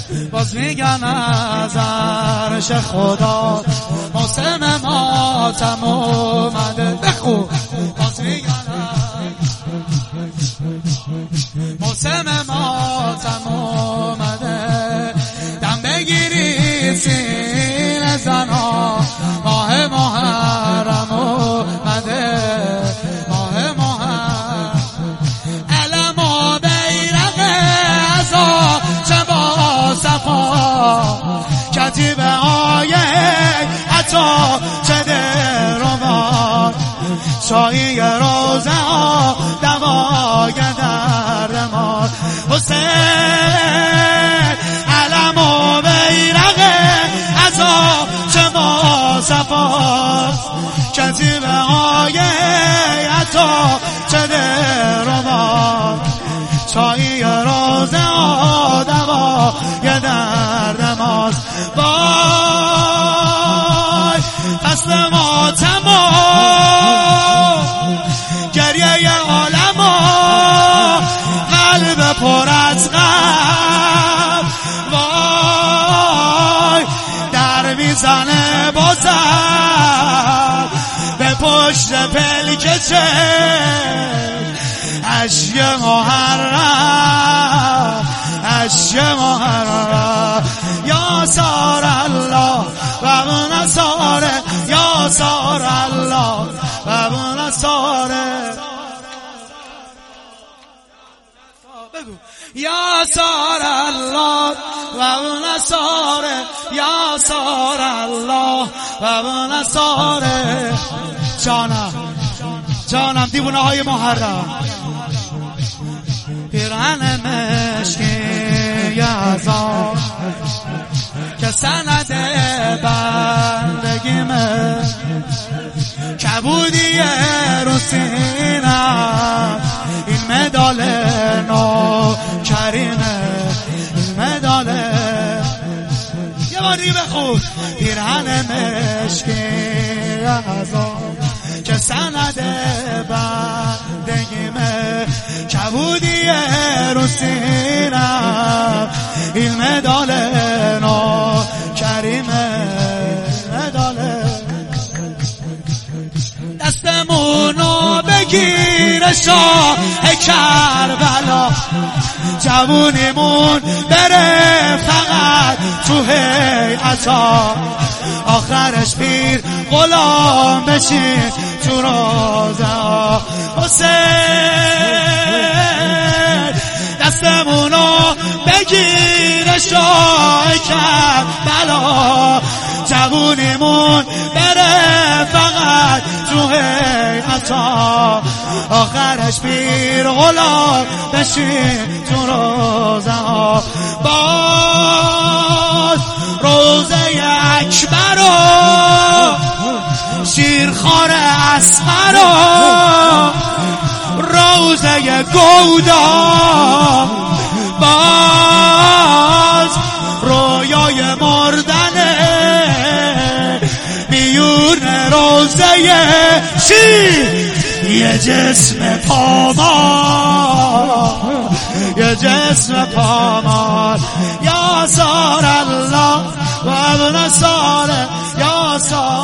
باز میگن از عرش خدا موسم ماتم اومده. بخو باز میگن موسم ماتم اومده. دم بگیرید سینه زنا ماه محرم اومده. ماه محرم علم و بیرق عزا چه با صفا کتیب آیه عطا چه درمان شایی روزه ها دوای درد ما. حسین علم و بیرق عزا چه با صفا کتیب آیه عطا چه درمان شایی روزه ها دوای درد ماست. وای فصل ماتما گریه عالما قلب پر از غم. وای در میزنه بازم به پشت پلک چه اشک محرم اشک محرم. یا سار الله و نصاره یا سار الله و نصاره. یا سار الله و نصاره یا سار الله و نصاره. جانم دیوانه های محرم پیرهن مشکی عذاب که سند بندگیمه کبودی رو سینم این مدال نو کریمه این مدال یه باری بخون. پیرهن مشکی عذاب که سند بندگیمه کبودی رو سینم این مدال نو کریمه مدال. دستمونو بگیر شاه کربلا جوونیمون بره فقط تو هیئتا آخرش پیر غلام بشین تو روزا. حسین دستمونو بگیر شاه کربلا جوونیمون بره فقط تو هیئتا آخرش پیر غلام بشین تو روزا. باز روزه اکبر و شیرخوار اصغر و روزه گودا باز رویای مردنه بیون روزه شیر یه جسم پامال یه جسم پامال. یا سار الله و ابن ساره یا سار